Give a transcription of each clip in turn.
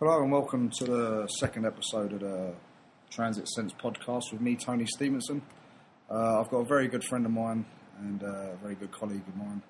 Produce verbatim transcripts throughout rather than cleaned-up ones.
Hello and welcome to the second episode of the Transit Sense podcast with me, Tony Stevenson. Uh, I've got a very good friend of mine and uh, a very good colleague of mine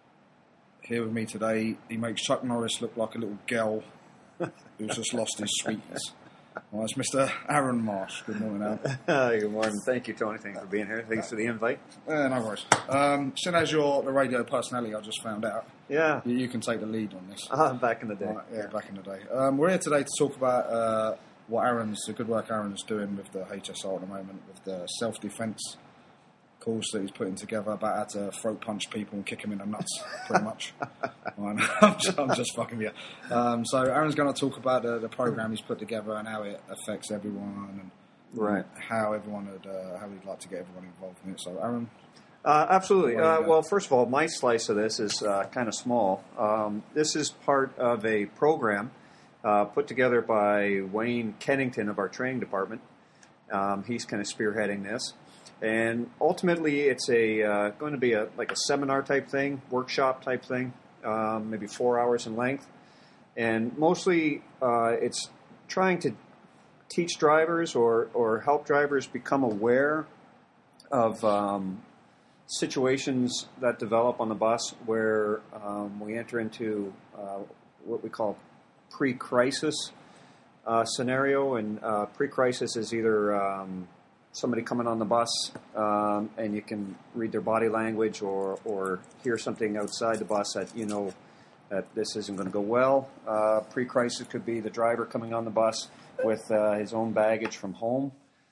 here with me today. He makes Chuck Norris look like a little girl who's just lost his sweetness. Well, it's Mister Aaron Marsh. Good morning, Aaron. Hi, good morning. Thank you, Tony. Thanks for being here. Thanks for the invite. Uh, no worries. Um, seeing as you're the radio personality, I just found out. Yeah. You, you can take the lead on this. Uh, back in the day. Right, yeah, back in the day. Um, we're here today to talk about uh, what Aaron's, the good work Aaron's doing with the H S R at the moment, with the self-defence course that he's putting together about how to throat punch people and kick them in the nuts, pretty much. I'm, just, I'm just fucking with you. Um, so Aaron's going to talk about the, the program he's put together and how it affects everyone and right. how everyone would, uh, how he'd like to get everyone involved in it. So Aaron. Uh, absolutely. Uh, well, first of all, my slice of this is uh, kind of small. Um, this is part of a program uh, put together by Wayne Kennington of our training department. Um, he's kind of spearheading this. And ultimately, it's a uh, going to be a like a seminar type thing, workshop type thing, um, maybe four hours in length. And mostly, uh, it's trying to teach drivers or, or help drivers become aware of um, situations that develop on the bus where um, we enter into uh, what we call pre-crisis uh, scenario. And uh, pre-crisis is either um, somebody coming on the bus um, and you can read their body language or, or hear something outside the bus that you know that this isn't going to go well. Uh, pre-crisis could be the driver coming on the bus with uh, his own baggage from home.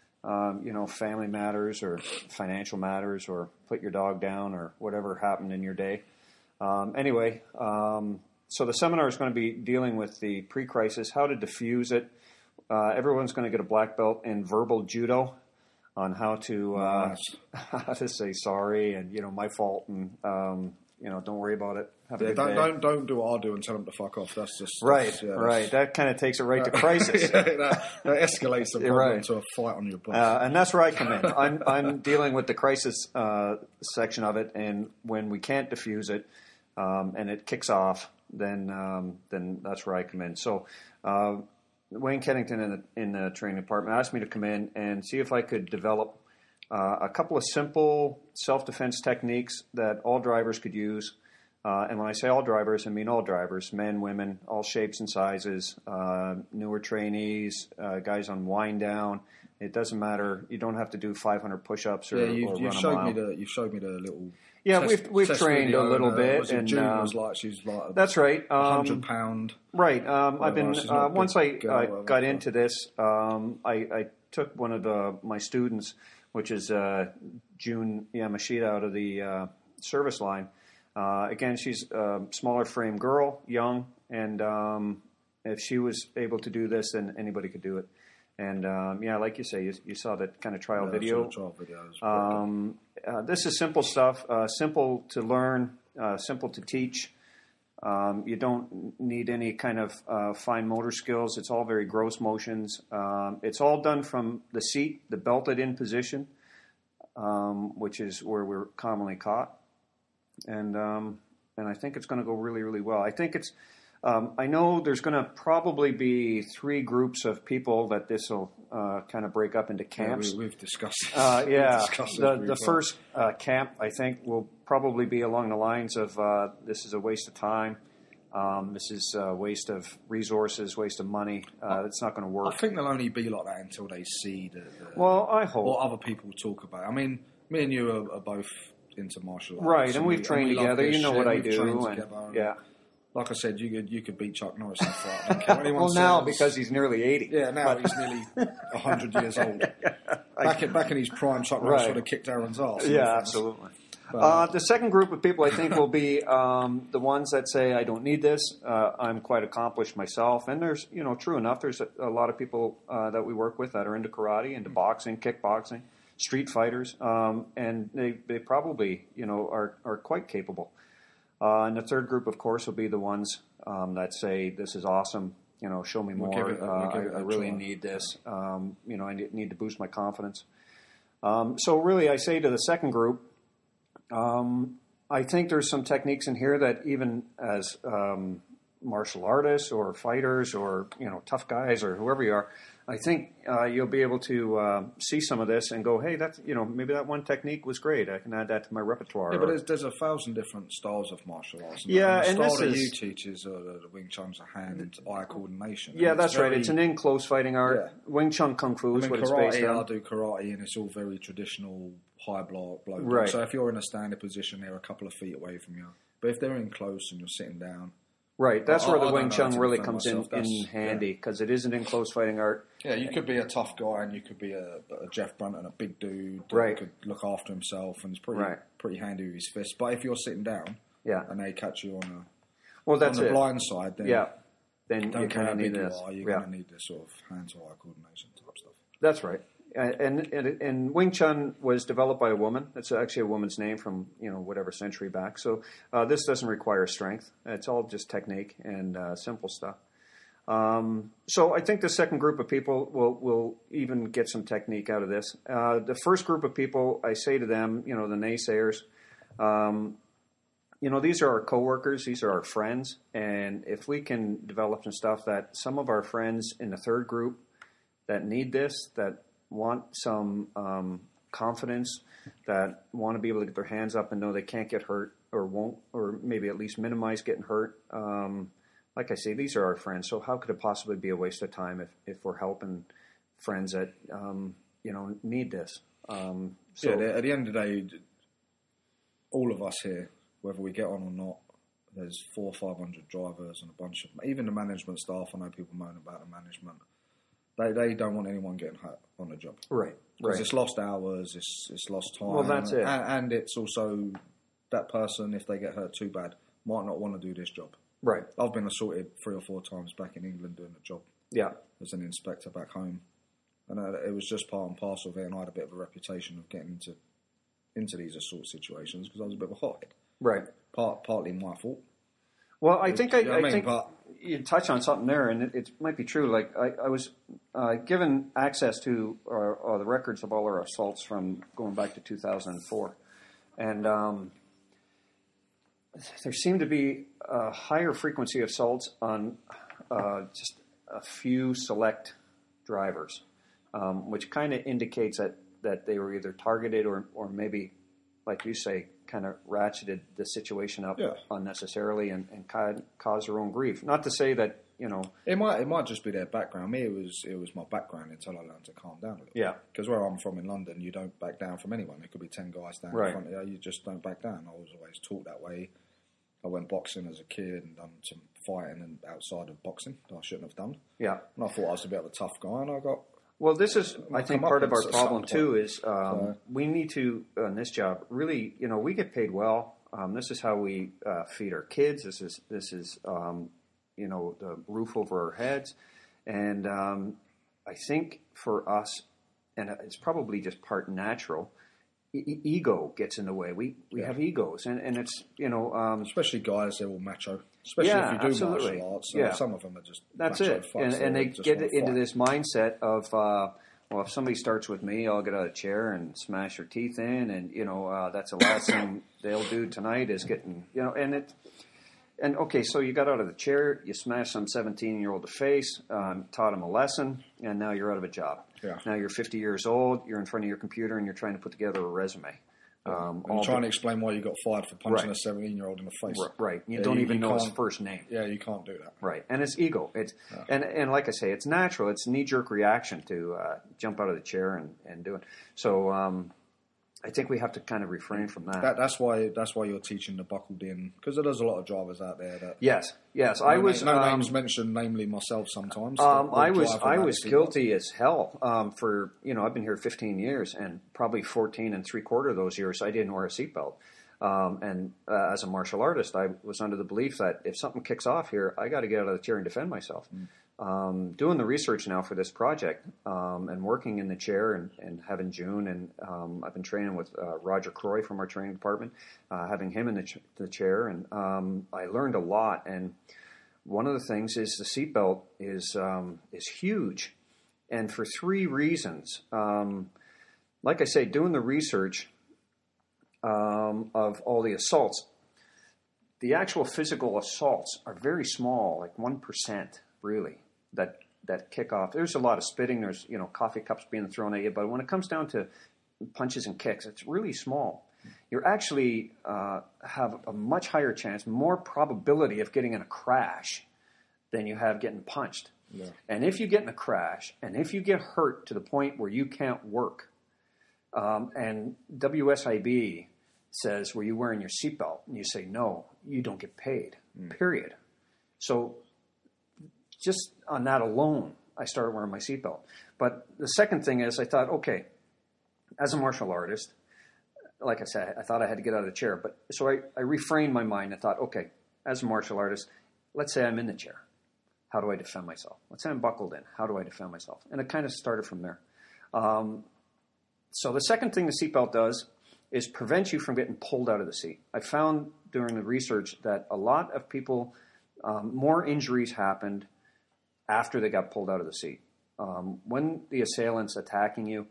Um, you know, family matters or financial matters or put your dog down or whatever happened in your day. Um, anyway, um, so the seminar is going to be dealing with the pre-crisis, how to diffuse it. Uh, everyone's going to get a black belt in verbal judo on how to uh, Nice. how to say sorry and, you know, my fault and, um, you know, don't worry about it. Have a Yeah, good don't, day. don't don't do what I do and tell them to fuck off. That's just Right, that's, yeah, right. that's, That kind of takes it right to crisis. yeah, that, that escalates the problem Right. to a fight on your bus. Uh, and that's where I come in. I'm, I'm dealing with the crisis uh, section of it, and when we can't diffuse it um, and it kicks off, then um, then that's where I come in. So uh, Wayne Kennington in the, in the training department asked me to come in and see if I could develop uh, a couple of simple self-defense techniques that all drivers could use. Uh, and when I say all drivers, I mean all drivers, men, women, all shapes and sizes, uh, newer trainees, uh, guys on wind down. It doesn't matter. You don't have to do five hundred push-ups or, yeah, you, or you run a showed mile. me the you showed me the little Yeah, test, we've we've test trained video a little and, uh, bit, was it and June um, was like she's like that's right. a Um, hundred pound. right. Um, I've been she's uh, not a once big I girl, uh, whatever, got but- into this, um, I, I took one of the, my students, which is uh, June Yamashita out of the uh, service line. Uh, again, she's a smaller frame girl, young, and um, if she was able to do this, then anybody could do it. And um, yeah, like you say, you, you saw that kind of trial Yeah, video. trial videos. Um, uh, this is simple stuff, uh, simple to learn, uh, simple to teach. Um, you don't need any kind of uh, fine motor skills. It's all very gross motions. Um, it's all done from the seat, the belted in position, um, which is where we're commonly caught. And um, and I think it's going to go really, really well. I think it's. Um, I know there's going to probably be three groups of people that this will uh, kind of break up into camps. Yeah, we, we've discussed this. Uh, yeah, We've discussed the, this the briefly. first uh, camp, I think, will probably be along the lines of uh, this is a waste of time. Um, this is a waste of resources, waste of money. Uh, it's not going to work. I think they'll only be like that until they see the, the Well, I hope. what other people talk about. I mean, me and you are, are both into martial arts, Right, and we've we- trained we love together. this You know shit, what I we've do, trained and- together, and yeah. Like I said, you could you could beat Chuck Norris in a fight. I don't care what anyone Well, now says. because he's nearly eighty. Yeah, now he's nearly a hundred years old. Back in, back in his prime, Chuck Norris Right. would have kicked Aaron's ass. Yeah, absolutely. But, Uh, the second group of people, I think, will be um, the ones that say, "I don't need this. Uh, I'm quite accomplished myself." And there's, you know, true enough. There's a, a lot of people uh, that we work with that are into karate, into boxing, kickboxing, street fighters, um, and they, they probably, you know, are are quite capable. Uh, and the third group, of course, will be the ones um, that say, "This is awesome. You know, show me We'll more. give it- we'll uh, give it I, I a really try." need this. Um, you know, I need, need to boost my confidence." Um, so really, I say to the second group, um, I think there's some techniques in here that even as um, martial artists or fighters or, you know, tough guys or whoever you are, I think uh, you'll be able to uh, see some of this and go, hey, that's, you know, maybe that one technique was great. I can add that to my repertoire. Yeah, but there's, there's a thousand different styles of martial arts. And yeah, the and style this that is, you teach is uh, the Wing Chun's a hand-eye coordination. Yeah, and that's very, right. It's an in-close fighting art. Yeah. Wing Chun Kung Fu is I mean, what karate, it's based on. I do karate, and it's all very traditional high block, blow right. So if you're in a standing position, they're a couple of feet away from you. But if they're in close and you're sitting down... Right, that's I, where the I Wing Chun really comes in, myself. in handy, because yeah. it is an in-close fighting art. Yeah, you could be a tough guy and you could be a, a Jeff Brunton, a big dude that right. could look after himself and is pretty right. pretty handy with his fists. But if you're sitting down yeah. and they catch you on, a, well, that's on the it. blind side, then, yeah. then don't you care kind how of big need you this. are, you're yeah. going to need this sort of hand-to-eye coordination type stuff. That's right. And, and and Wing Chun was developed by a woman. It's actually a woman's name from, you know, whatever century back. So uh, this doesn't require strength. It's all just technique and uh, simple stuff. Um, so I think the second group of people will will even get some technique out of this. Uh, the first group of people, I say to them, you know, the naysayers, um, you know, these are our coworkers, these are our friends, and if we can develop some stuff that some of our friends in the third group that need this, that want some um, confidence, that want to be able to get their hands up and know they can't get hurt or won't, or maybe at least minimize getting hurt. Um, like I say, these are our friends, so how could it possibly be a waste of time if, if we're helping friends that, um, you know, need this? Um, so yeah, at the end of the day, all of us here, whether we get on or not, there's four or five hundred drivers and a bunch of, even the management staff, I know people moan about the management. They they don't want anyone getting hurt on the job. Right. Because right. it's lost hours, it's it's lost time. Well, that's it. And, and it's also that person, if they get hurt too bad, might not want to do this job. Right. I've been assaulted three or four times back in England doing a job. Yeah. As an inspector back home. And uh, it was just part and parcel of it, and I had a bit of a reputation of getting into into these assault situations because I was a bit of a hothead. Right. Part, partly my fault. Well, I think I, you know I, I mean? think but, you touch on something there, and it, it might be true. Like I, I was uh, given access to our, uh, the records of all our assaults from going back to two thousand four, and um, there seemed to be a higher frequency of assaults on uh, just a few select drivers, um, which kind of indicates that, that they were either targeted or, or maybe, like you say, kind of ratcheted the situation up yeah. unnecessarily and, and caused their own grief. Not to say that, you know... It might it might just be their background. Me, it was it was my background until I learned to calm down a little. Yeah. Because where I'm from in London, you don't back down from anyone. There could be ten guys down right. in front of you. You just don't back down. I was always taught that way. I went boxing as a kid and done some fighting and outside of boxing that I shouldn't have done. Yeah. And I thought I was a bit of a tough guy, and I got... Well, this is, I think, part of our problem, too, is um, so, we need to, on this job, really, you know, we get paid well. Um, this is how we uh, feed our kids. This is, this is um, you know, the roof over our heads. And um, I think for us, and it's probably just part natural, e- ego gets in the way. We we yeah. have egos, and, and it's, you know... Um, Especially guys, they're all macho. Especially yeah, if you do absolutely. martial arts. Yeah. Some of them are just That's macho it. fucks. And, and they just get want into fight. this mindset of... Uh, well, if somebody starts with me, I'll get out of a chair and smash their teeth in, and you know uh, that's the last thing they'll do tonight is getting, you know, and it, and okay, so you got out of the chair, you smashed some seventeen-year-old to face, um, taught him a lesson, and now you're out of a job. Yeah. Now you're fifty years old, you're in front of your computer, and you're trying to put together a resume. Um, and you're trying be- to explain why you got fired for punching right. a seventeen-year-old in the face. Right. You yeah, don't you, even you know his can't- first name. Yeah, you can't do that. Right. And it's ego. It's Yeah. and, and like I say, it's natural. It's a knee-jerk reaction to uh, jump out of the chair and, and do it. So um, I think we have to kind of refrain from that. that that's why that's why you're teaching the buckled in, because there's a lot of drivers out there that... Yes. Yes. No, I was... No um, names mentioned, namely myself sometimes. Um, that I would was drive I without was a seatbelt. guilty as hell um, for, you know, I've been here fifteen years, and probably fourteen and three quarter of those years I didn't wear a seatbelt. Um, and uh, as a martial artist, I was under the belief that if something kicks off here, I got to get out of the chair and defend myself. Mm. Um, doing the research now for this project um, and working in the chair and, and having June, and um, I've been training with uh, Roger Croy from our training department, uh, having him in the, ch- the chair, and um, I learned a lot. And one of the things is the seatbelt is um, is huge, and for three reasons. Um, like I say, doing the research Um, of all the assaults, the actual physical assaults are very small, like one percent really, that that kick off. There's a lot of spitting. There's, you know, coffee cups being thrown at you. But when it comes down to punches and kicks, it's really small. You actually uh, have a much higher chance, more probability of getting in a crash than you have getting punched. Yeah. And if you get in a crash, and if you get hurt to the point where you can't work, um, and W S I B says, were you wearing your seatbelt? And you say, no, you don't get paid, mm. period. So just on that alone, I started wearing my seatbelt. But the second thing is I thought, okay, as a martial artist, like I said, I thought I had to get out of the chair. But so I, I refrained my mind and thought, okay, as a martial artist, let's say I'm in the chair. How do I defend myself? Let's say I'm buckled in. How do I defend myself? And it kind of started from there. Um, so the second thing the seatbelt does is prevent you from getting pulled out of the seat. I found during the research that a lot of people, um, more injuries happened after they got pulled out of the seat. Um, when the assailant's attacking you,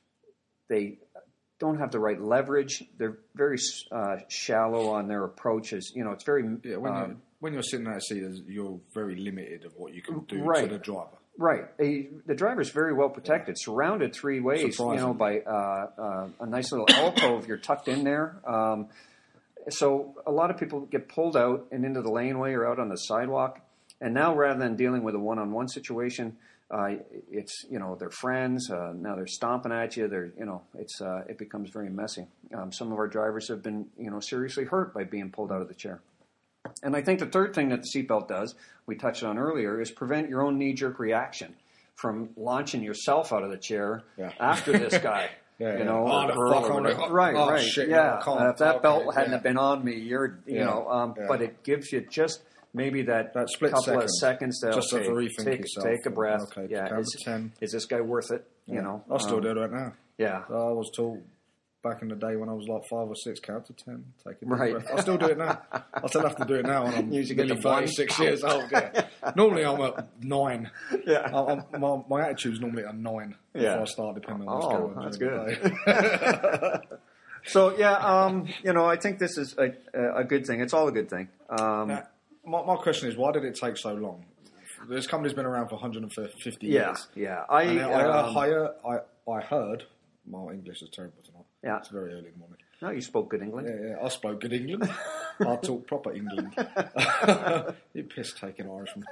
they don't have the right leverage. They're very uh, shallow on their approaches. You know, it's very... Yeah, when, um, you're, when you're sitting in that seat, you're very limited of what you can do right. to the driver. Right. A, the driver's very well protected, yeah. surrounded three ways, you know, by uh, uh, a nice little alcove. You're tucked in there. Um, so a lot of people get pulled out and into the laneway or out on the sidewalk. And now rather than dealing with a one-on-one situation, uh, it's, you know, they're friends. Uh, now they're stomping at you. They're, you know, it's uh, it becomes very messy. Um, some of our drivers have been, you know, seriously hurt by being pulled out of the chair. And I think the third thing that the seatbelt does, we touched on earlier, is prevent your own knee-jerk reaction from launching yourself out of the chair yeah. after this guy. yeah, you yeah. know, oh, or, or, or, or, right, oh, right, shit, yeah. No, uh, if that okay, belt hadn't yeah. been on me, you're, you yeah. know, um, yeah. but it gives you just maybe that, that split couple second. of seconds to just okay, to rethink take, yourself. take a breath. Okay, yeah, is, ten. is this guy worth it? Yeah. You know, I still um, do it right now. Yeah, I was taught back in the day when I was like five or six, count to ten, take a deep right. breath. I still do it now. I still have to do it now when I'm usually nearly thirty-six years old. Yeah. Normally I'm at nine. Yeah, I'm, my, my attitude's normally at nine yeah. before I start, depending on what's oh, going on. That's good. So yeah, um, you know, I think this is a, a good thing. It's all a good thing. Um, now, my, my question is, why did it take so long? This company's been around for one hundred fifty yeah, years. Yeah, I, and I, um, I, I, I heard. My English is terrible tonight. Yeah, it's very early in the morning. No, you spoke good England. Yeah, yeah, I spoke good England. I talk proper England. You piss-taking Irishman.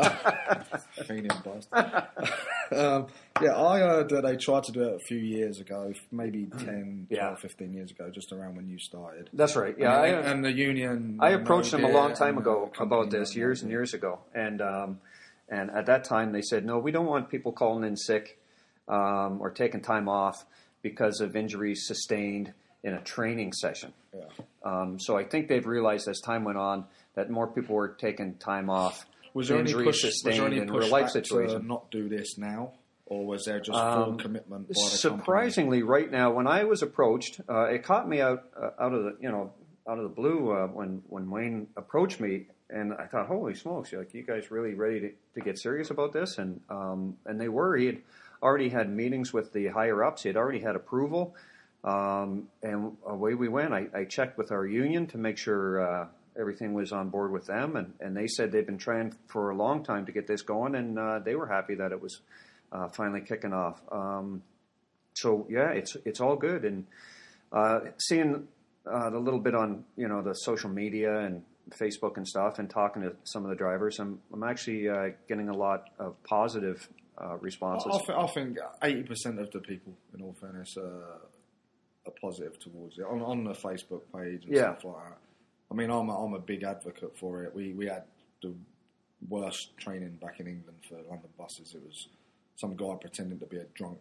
Fiending bastard. um, yeah, I heard that they tried to do it a few years ago, maybe ten, yeah. twelve, fifteen years ago, just around when you started. That's right, yeah. And, I, and the union... I approached them a long time and, ago uh, about this, years and years ago. And, um, and at that time, they said, no, we don't want people calling in sick um, or taking time off because of injuries sustained in a training session. Yeah. Um, so I think they've realized as time went on that more people were taking time off. Was there injuries any push, sustained was there any in real life situation. To not do this now, or was there just full um, commitment? By the surprisingly, company? right now, when I was approached, uh, it caught me out uh, out of the you know out of the blue uh, when when Wayne approached me, and I thought, holy smokes, like you guys really ready to, to get serious about this? And um, and they were. He had already had meetings with the higher ups. He had already had approval. Um, and away we went. I, I checked with our union to make sure uh, everything was on board with them, and, and they said they've been trying for a long time to get this going, and uh, they were happy that it was uh, finally kicking off. Um, so yeah, it's it's all good, and uh, seeing uh, the little bit on you know the social media and Facebook and stuff, and talking to some of the drivers, I'm I'm actually uh, getting a lot of positive uh, responses. I, I, th- I think eighty percent of the people, in all fairness, uh, are positive towards it on, on the Facebook page and yeah. stuff like that. I mean, I'm a, I'm a big advocate for it. We we had the worst training back in England for London buses. It was some guy pretending to be a drunk.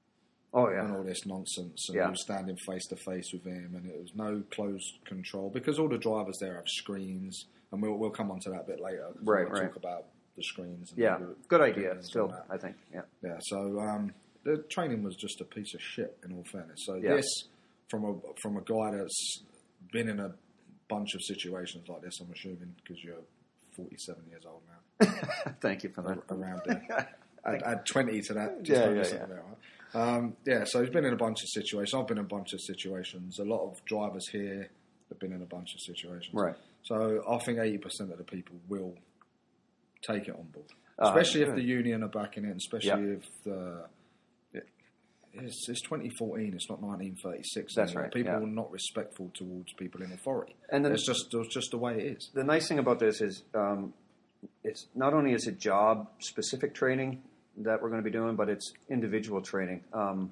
Oh yeah, and all this nonsense, and yeah. we were standing face to face with him, and it was no closed control because all the drivers there have screens, and we'll we'll come on to that a bit later. Right, we'll right. Talk about the screens. And yeah, the, good idea. Still, I think. Yeah, yeah. So um, the training was just a piece of shit, in all fairness. So yeah. this from a from a guy that's been in a bunch of situations like this, I'm assuming, because you're forty-seven years old now. Thank you for that. Around there. Add, add twenty to that. Just yeah, over yeah, something yeah. There, right? Um, yeah, so he's been in a bunch of situations. I've been in a bunch of situations. A lot of drivers here have been in a bunch of situations. Right. So I think eighty percent of the people will take it on board, especially uh, if the union are backing it, and especially yep. if the it, it's, it's twenty fourteen, it's not nineteen thirty-six. That's anymore. right. People yeah. are not respectful towards people in authority, and then, it's just it's just the way it is. The nice thing about this is, um, it's not only is it job specific training that we're going to be doing, but it's individual training. Um,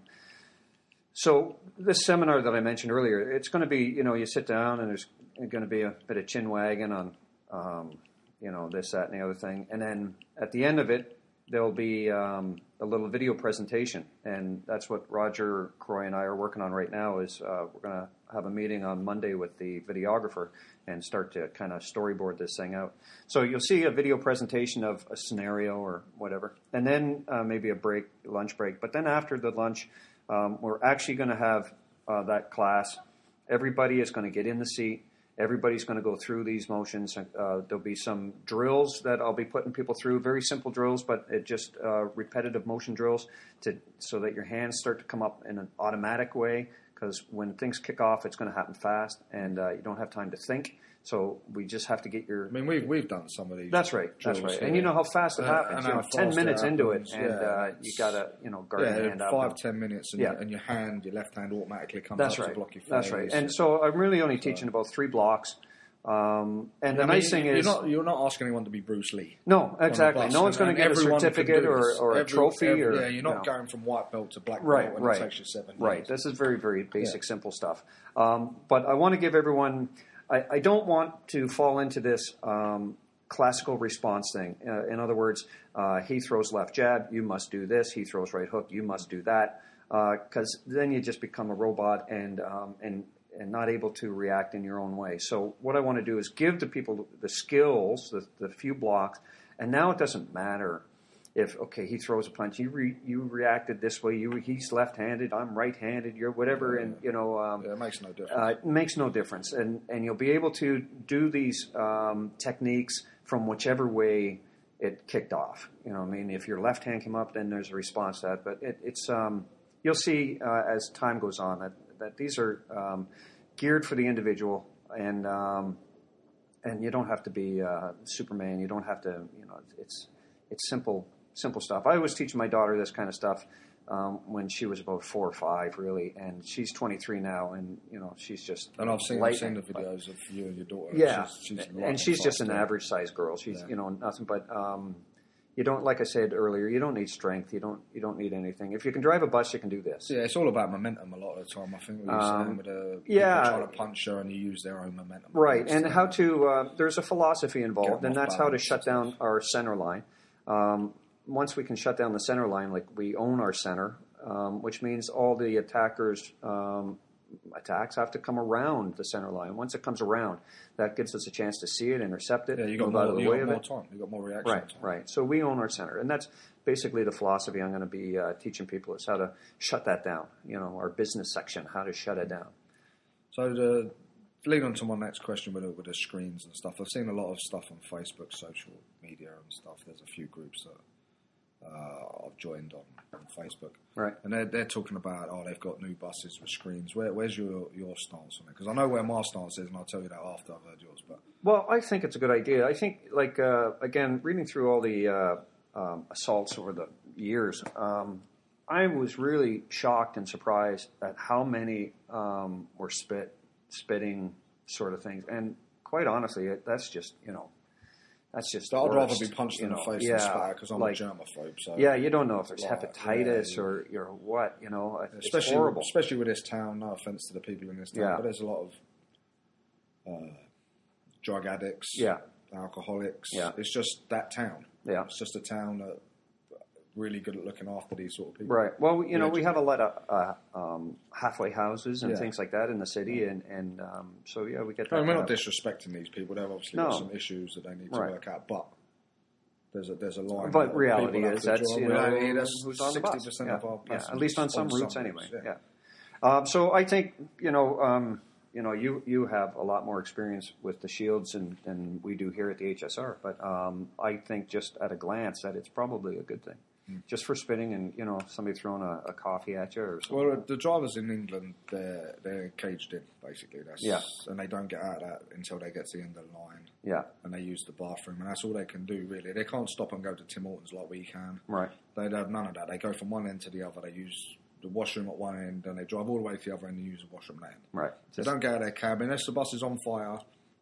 so this seminar that I mentioned earlier, it's going to be, you know, you sit down and there's going to be a bit of chin wagging on. Um, you know, this, that, and the other thing. And then at the end of it, there'll be um, a little video presentation. And that's what Roger Croy and I are working on right now is uh, we're going to have a meeting on Monday with the videographer and start to kind of storyboard this thing out. So you'll see a video presentation of a scenario or whatever. And then uh, maybe a break, lunch break. But then after the lunch, um, we're actually going to have uh, that class. Everybody is going to get in the seat. Everybody's going to go through these motions. Uh, there'll be some drills that I'll be putting people through, very simple drills, but it just uh, repetitive motion drills to so that your hands start to come up in an automatic way, because when things kick off, it's going to happen fast, and uh, you don't have time to think. So we just have to get your... I mean, we've, we've done some of these. That's right, that's right. And you know how fast it happens. Uh, you know, ten minutes into it, and yeah, uh, you got to, you know, guard yeah, your hand five, out. Five, ten minutes, and, yeah. your, and your hand, your left hand automatically comes that's up right. to block your face. That's right. And so I'm really only so. teaching about three blocks. Um, and the I mean, nice thing you're is... Not, you're not asking anyone to be Bruce Lee. No, exactly. No one's going to get a certificate or, or a every, trophy. Every, or yeah, you're not no. going from white belt to black belt right, when right. it takes you seven years. Right. This is very, very basic, yeah. simple stuff. Um, but I want to give everyone... I, I don't want to fall into this um, classical response thing. Uh, in other words, uh, he throws left jab, you must do this. He throws right hook, you must do that. Because uh, then you just become a robot and um, and and not able to react in your own way. So what I want to do is give the people the skills, the, the few blocks, and now it doesn't matter if, okay, he throws a punch, you re, you reacted this way, you he's left-handed, I'm right-handed, you're whatever, and, you know... Um, yeah, it makes no difference. Uh, it makes no difference, and, and you'll be able to do these um, techniques from whichever way it kicked off. You know, I mean, if your left hand came up, then there's a response to that, but it, it's... Um, you'll see uh, as time goes on that, that these are um, geared for the individual, and um, and you don't have to be uh, Superman, you don't have to, you know, it's it's simple... Simple stuff. I was teaching my daughter this kind of stuff um, when she was about four or five, really, and she's twenty-three now, and you know she's just. And I've seen, I've seen the videos of you and your daughter. Yeah, she's, she's and she's just an average-sized girl. She's yeah. you know nothing but. Um, you don't, like I said earlier, you don't need strength. You don't, you don't need anything. If you can drive a bus, you can do this. Yeah, it's all about momentum a lot of the time. I think we use um, with a yeah, trying to punch her and you use their own momentum. Right, and how to. Uh, there's a philosophy involved, and that's how to shut down our center line. Um, Once we can shut down the center line, like we own our center, um, which means all the attackers' um, attacks have to come around the center line. Once it comes around, that gives us a chance to see it, intercept it, yeah, you got move more, out of the you way got of more it. Time. You got more reaction right, time. Right, So we own our center, and that's basically the philosophy I'm going to be uh, teaching people is how to shut that down. You know, our business section, how to shut it down. So the. Lead on to my next question with, with the screens and stuff. I've seen a lot of stuff on Facebook, social media and stuff. There's a few groups that uh, I've joined on, on Facebook. Right. And they're, they're talking about, oh, they've got new buses with screens. Where, where's your, your stance on it? Because I know where my stance is, and I'll tell you that after I've heard yours. But Well, I think it's a good idea. I think, like, uh, again, reading through all the uh, um, assaults over the years, um, I was really shocked and surprised at how many um, were spit. spitting sort of things, and quite honestly, it, that's just you know, that's just. So I'd worst, rather be punched in know, the face yeah, than spat because I'm like, a germaphobe. So yeah, you don't know if there's like, hepatitis yeah, or or what, you know. Especially, it's horrible. Especially with this town. No offense to the people in this town, yeah. but there's a lot of uh, drug addicts, yeah, alcoholics. Yeah. It's just that town. Yeah, it's just a town that. Really good at looking after these sort of people. Right. Well, you know, we have a lot of uh, um, halfway houses and yeah. things like that in the city, and, and um, so, yeah, we get that. I mean, we're not disrespecting these people. They've obviously no. got some issues that they need to right. work out, but there's a, there's a line. But reality is that's, you know, reality, that's who's on the bus. sixty percent yeah. of our yeah. At least on some on routes some anyway. routes, yeah. yeah. Um, so I think, you know, um, you know, you, you have a lot more experience with the shields than, than we do here at the H S R, but um, I think just at a glance that it's probably a good thing. mm. just for spitting and, you know, somebody throwing a, a coffee at you or something. Well, the drivers in England, they're, they're caged in, basically. That's, yeah. And they don't get out of that until they get to the end of the line. Yeah. And they use the bathroom, and that's all they can do, really. They can't stop and go to Tim Hortons like we can. Right. They have none of that. They go from one end to the other. They use the washroom at one end, and they drive all the way to the other end and use the washroom at the end. Right. So they don't get out of their cab unless the bus is on fire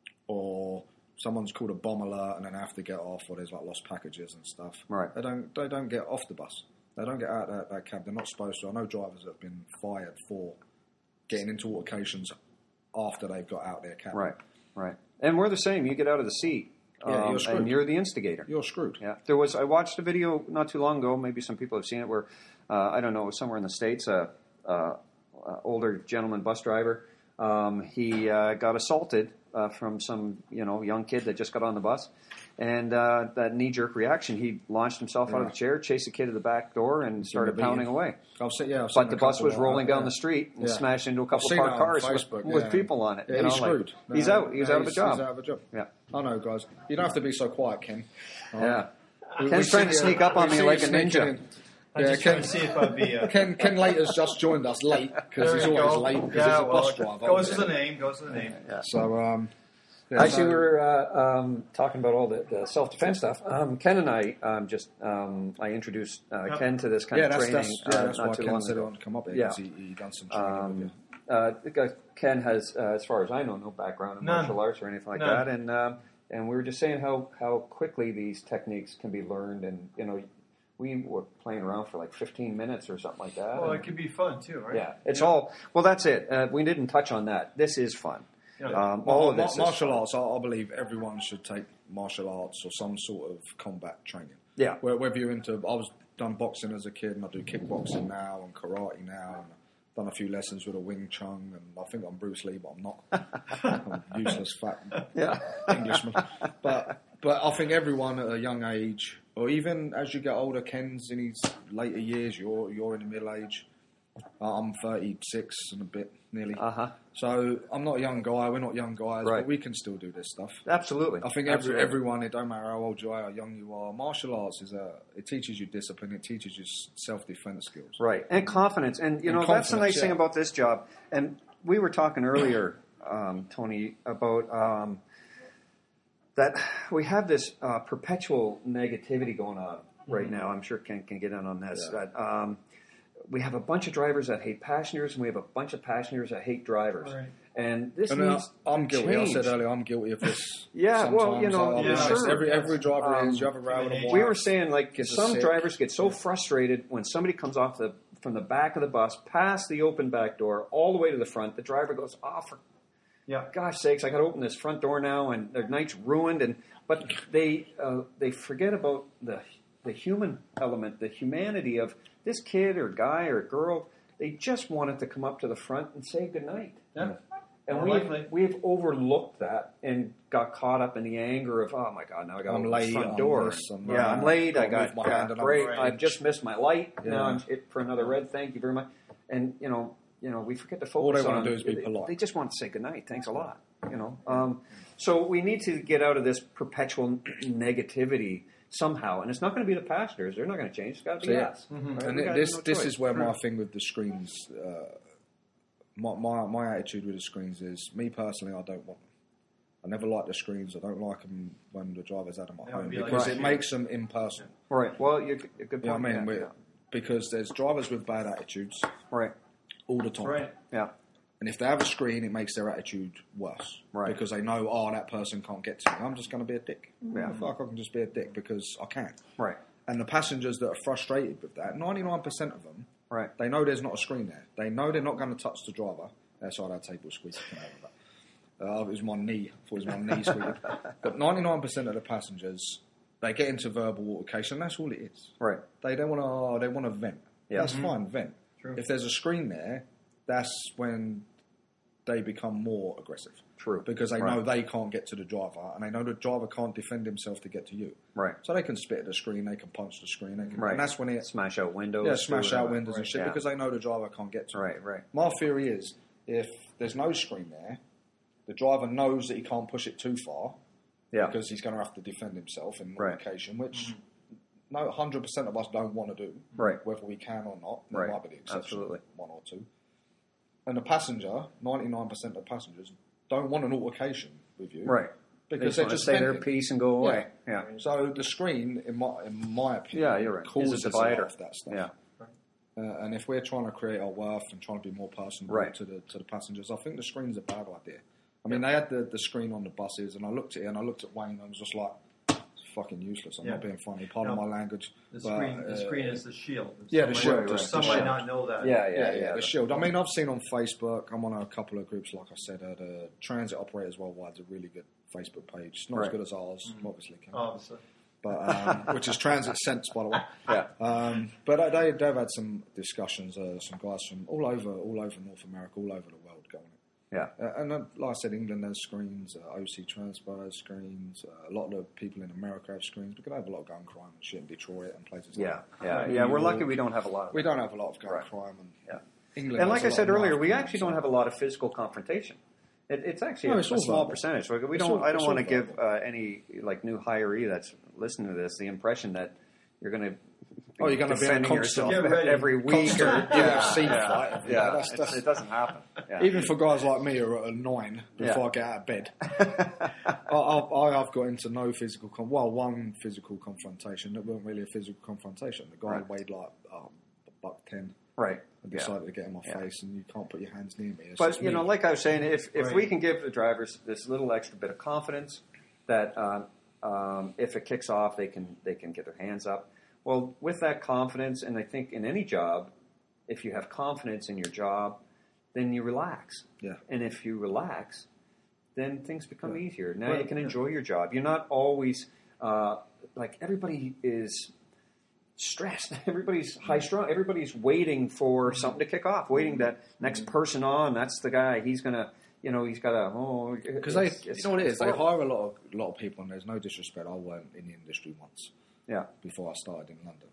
or someone's called a bomb alert and then they have to get off, or there's like lost packages and stuff. Right. They don't they don't get off the bus. They don't get out of that, that cab. They're not supposed to. I know drivers that have been fired for getting into altercations after they've got out their cab. Right, right. And we're the same. You get out of the seat. Yeah, um, you're screwed. And you're the instigator. You're screwed. Yeah. There was. I watched a video not too long ago. Maybe some people have seen it. Where uh, I don't know, it was somewhere in the States. A uh, uh, uh, older gentleman bus driver. Um, he uh, got assaulted uh, from some you know young kid that just got on the bus, and uh, that knee jerk reaction. He launched himself yeah. out of the chair, chased the kid to the back door, and started pounding away. I've seen, yeah, I've but the bus was rolling down yeah. the street and yeah. smashed into a couple of parked cars Facebook, with, yeah. with people on it. Yeah, you know, he's screwed. Like, no, he's out. He's no, out of a job. He's out of a job. Yeah. I know, guys. You don't have to be so quiet, Ken. Right? Yeah. We, Ken's we trying to sneak up on me like a ninja. I'm yeah, just Ken, trying to see if I'd be... Uh, Ken, Ken Later's just joined us late because he's always go. late because yeah, he's a well, bus driver. Goes to the name, goes to the name. Yeah. So, um... Yeah, Actually, so, we were uh, um, talking about all the, the self-defense stuff. Um, Ken and I um, just um, I introduced uh, yep. Ken to this kind yeah, of that's, training. that's, yeah, uh, that's not why too Ken long said he ago. wanted to come up here Yeah. because he, he done some training Um, with you. Uh, the guy- Ken has, uh, as far as I know, no background in None. martial arts or anything like None. that, and um, and we were just saying how, how quickly these techniques can be learned, and you know, we were playing around for like fifteen minutes or something like that. Well, and, it could be fun too, right? yeah, it's yeah. all well. That's it. Uh, we didn't touch on that. This is fun. Yeah. Um, Well, all of mar- this is martial fun. arts, I, I believe everyone should take martial arts or some sort of combat training. Yeah. Where, whether you're into, I was done boxing as a kid, and I do kickboxing now and karate now, and I've done a few lessons with a Wing Chun, and I think I'm Bruce Lee, but I'm not. I'm useless fat Yeah. Englishman. But but I think everyone at a young age, or even as you get older, Ken's in his later years, you're you're in the middle age. Uh, I'm thirty-six and a bit, nearly. Uh huh. So I'm not a young guy. We're not young guys, Right. but we can still do this stuff. Absolutely. I think every, Absolutely. everyone, it don't matter how old you are, how young you are. Martial arts is a. It teaches you discipline. It teaches you self-defense skills. Right, and confidence. And, you And know, that's the confidence, nice thing yeah. about this job. And we were talking earlier, um, Tony, about um, that we have this uh, perpetual negativity going on right now. I'm sure Ken can get in on this. Yeah. That, um, we have a bunch of drivers that hate passengers, and we have a bunch of passengers that hate drivers. Right. And this And, uh, needs I'm to guilty. change. I said earlier, I'm guilty of this. Yeah, well, sometimes. you know, I'll be yeah, honest. sure. Every every driver Um, is. You have a row with a wife. We were saying, like, Kids are some sick. drivers get so frustrated when somebody comes off the from the back of the bus, past the open back door, all the way to the front. The driver goes, "Oh, for Yeah. gosh sakes, I got to open this front door now," and their night's ruined. And but they uh, they forget about the the human element, the humanity of this kid or guy or girl. They just wanted to come up to the front and say goodnight. Yeah. And More we've, likely. we've overlooked that and got caught up in the anger of, oh my God, now I got to I'm open late, the front I'm door. this, I'm yeah, that. I'm late. I Gotta got move my yeah, hand and I'm great. right. I've just missed my light. Yeah. Now I'm hit for another red. Thank you very much. And you know, you know, we forget to focus. All they wanna on, do is be they, polite. They just want to say goodnight. Thanks a lot. You know, um, so we need to get out of this perpetual negativity somehow, and it's not going to be the passengers. They're not going to change. It's got to be So, yeah. us. Mm-hmm. Right? And We gotta this have no this choice. is where my thing with the screens, uh, my, my my attitude with the screens is, me personally, I don't want them. I never like the screens. I don't like them when the driver's at them at That would home be like because a it shield. makes them impersonal. Right. Well, you're a good You know point. what I mean? yeah, We- yeah. Because there's drivers with bad attitudes Right. all the time. Right. Yeah. And if they have a screen, it makes their attitude worse. Right. Because they know, oh, that person can't get to me. I'm just going to be a dick. Yeah. Fuck, I can just be a dick because I can. Right. And the passengers that are frustrated with that, ninety-nine percent of them, Right. they know there's not a screen there. They know they're not going to touch the driver. That's why that table squeaking over. Uh, it was my knee. I thought it was my knee squeaking. But ninety-nine percent of the passengers, they get into verbal altercation. That's all it is. Right. They don't want to. Oh, they want to vent. Yeah. That's fine. Vent. True. If there's a screen there, that's when they become more aggressive. True. Because they Right. know they can't get to the driver, and they know the driver can't defend himself to get to you. Right. So they can spit at the screen, they can punch the screen, they can, Right. and that's when it Smash out windows. yeah smash do out whatever. windows and shit Yeah. because they know the driver can't get to it. Right. Right. My theory is, if there's no screen there, the driver knows that he can't push it too far Yeah. because he's going to have to defend himself in Right. occasion, which no, one hundred percent of us don't want to do, right? Whether we can or not. There right. might be the exception, Absolutely. one or two. And the passenger, ninety-nine percent of passengers don't want an altercation with you, right? Because they they're just say venting. their piece and go away. Yeah. yeah. So the screen, in my in my opinion, yeah, you're right. causes a divider. a lot of that stuff. Yeah. Uh, and if we're trying to create our worth and trying to be more personable right. to the to the passengers, I think the screen's a bad idea. I mean, they had the, the screen on the buses, and I looked at it, and I looked at Wayne, and I was just like, it's fucking useless. I'm yeah. not being funny. Pardon no, my language. The but, screen, uh, the screen is the shield. Yeah, the Some shield. Might, Right, some the might shield. not know that. Yeah, yeah, yeah, yeah. yeah the the, shield. I mean, I've seen on Facebook, I'm on a couple of groups, like I said, uh, the Transit Operators Worldwide is a really good Facebook page. It's not right. as good as ours, mm-hmm. obviously. Obviously. But, um, which is Transit Sense, by the way. Yeah. Um, but they, they've had some discussions, uh, some guys from all over, all over North America, all over the world going it. Yeah. Uh, and uh, like I said, England has screens, uh, O C Transport has screens, uh, a lot of the people in America have screens. We can have a lot of gun crime and shit in Detroit and places yeah. like that. Yeah, Uh, yeah. We're York. lucky we don't have a lot of We that. don't have a lot of gun right. crime. And yeah. England and like I has a said lot of earlier, knife we crime, actually so. don't have a lot of physical confrontation. It, it's actually No, a, it's a all small verbal. percentage. We It's don't. all- I don't it's want to all give verbal. uh, any like new hiree that's listening to this the impression that you're going to. Oh, you're going to be in a defending constant, yourself Get ready. every week or constant yeah, U F C yeah, fight. every yeah. day. That's, It's- that's, it doesn't happen. Yeah. even for guys like me who are at a nine before Yeah. I get out of bed. I, I, I've got into no physical, con- well, one physical confrontation that wasn't really a physical confrontation. The guy Right. weighed like oh, a buck ten. Right. And Yeah. decided to get in my Yeah. face, and you can't put your hands near me. It's But just you me. know, like I was saying, if if Right. we can give the drivers this little extra bit of confidence that um, um, if it kicks off, they can they can get their hands up. Well, with that confidence, and I think in any job, if you have confidence in your job, then you relax. Yeah. And if you relax, then things become Yeah. easier. Now Well, you can enjoy your job. You're not always uh, like everybody is stressed. Everybody's high strung. Everybody's waiting for something to kick off. Waiting that next person on. That's the guy. He's gonna. You know, he's got a oh. Because they, it's- you it's know what it is, they horrible. hire a lot of a lot of people, and there's no disrespect. I weren't in the industry once Yeah. before I started in London.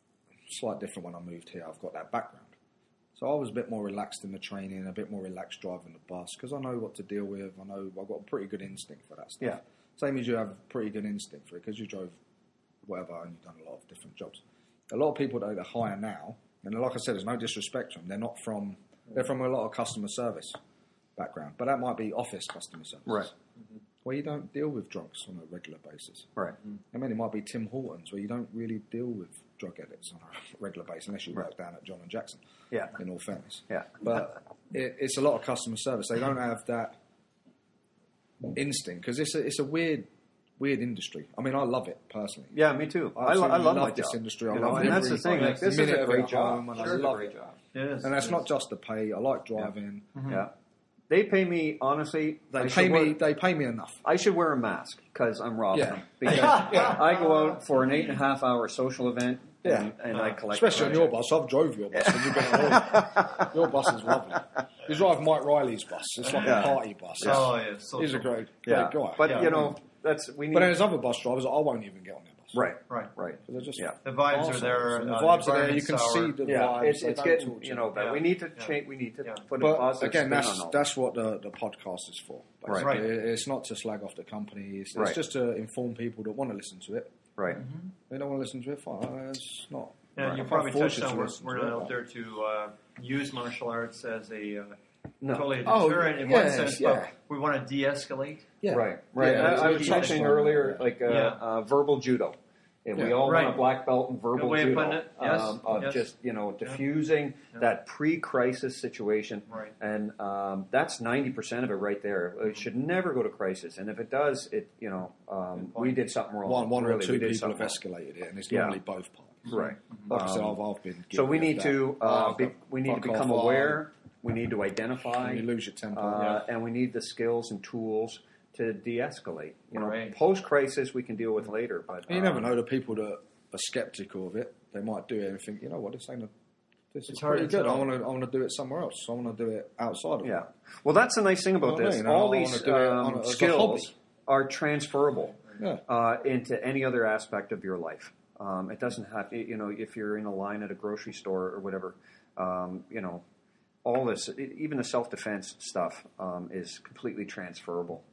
Slight different when I moved here. I've got that background, so I was a bit more relaxed in the training, a bit more relaxed driving the bus because I know what to deal with. I know I've got a pretty good instinct for that stuff. Yeah. Same as you have a pretty good instinct for it because you drove whatever and you've done a lot of different jobs. A lot of people that they hire now, and like I said, there's no disrespect to them. They're not from. They're from a lot of customer service background, but that might be office customer service, Right. Mm-hmm. Where you don't deal with drugs on a regular basis. Right. I mean, it might be Tim Hortons, where you don't really deal with drug addicts on a regular basis, unless you work Right. down at John and Jackson. Yeah. In all fairness, Yeah. but it, it's a lot of customer service. They don't have that instinct because it's a it's a weird weird industry. I mean, I love it personally. Yeah, me too. I, lo- I absolutely love, love my this job. industry. I You love know, and that's the every- thing. Like, this is minute a of great it at job. home, and I Sure, it's a love great it. job. It is. And that's it not is. just the pay. I like driving. Yeah. They pay me honestly. They I pay should me. wear- They pay me enough. I should wear a mask because I'm robbing Yeah. them. Because I go out for an eight and a half hour social event and, Yeah. and I collect. Especially on your projects. bus. I've drove your bus. And you've been on your bus is lovely. You drive Mike Riley's bus. It's like Yeah. a party bus. Oh, yeah. So He's a cool. great, Yeah, great guy. but Yeah. you know that's we need. But then there's other bus drivers that I won't even get on their bus. right, Right. right. Because they're just Yeah. The vibes are arseholes. there. And the uh, vibes are there. You can environment's see sour. the Yeah, vibes. it's, They it's don't getting talk to you know, but Yeah. we need to Yeah. change. We need to Yeah. put a But positive again, spin that's on all. that's what the, the podcast is for. Right. basically. Right. It- It's not to slag off the company. It's, Right. it's just to inform people that want to listen to it. Right. They don't want to listen to it. Fine. It's not. Yeah, I you can't probably force touched you to on we're, listen we're to not it. out there to uh, use martial arts as a uh, No. totally a Oh, deterrent in yes, one sense, yeah. but we want to de-escalate. Yeah. Right, right. Yeah, I, I it's- was it's mentioning fun. earlier, like uh, Yeah. uh, verbal judo. And we Yeah. all want a Right. black belt in verbal Good way of judo. putting it. Yes, Um, of yes. just you know diffusing Yeah. that pre-crisis situation, Right. and um, that's ninety percent of it right there. It should never go to crisis, and if it does, it you know um, we did something wrong. One, one really, or two we did people have something wrong. escalated it, and it's Yeah. normally both parties. Right. Like I said, Um, I've, I've been. So we guilty need of to that. uh, I've be, got we need to fuck become off, aware. We need to identify. and you lose your temper. Uh, and we need the skills and tools to de-escalate. You know, Right. post-crisis we can deal with later, but You never um, know. The people that are skeptical of it, they might do it and think, you know what, this ain't a, this It's is hard pretty to good. I tell. want to, I want to do it somewhere else. I want to do it outside of Yeah. it. Well, that's the nice thing about You know what I this. mean? All I these wanna do it on um, a- as a skills hobby. are transferable Yeah. uh, into any other aspect of your life. Um, it doesn't have, you know, if you're in a line at a grocery store or whatever, um, you know, all this, even the self-defense stuff um, is completely transferable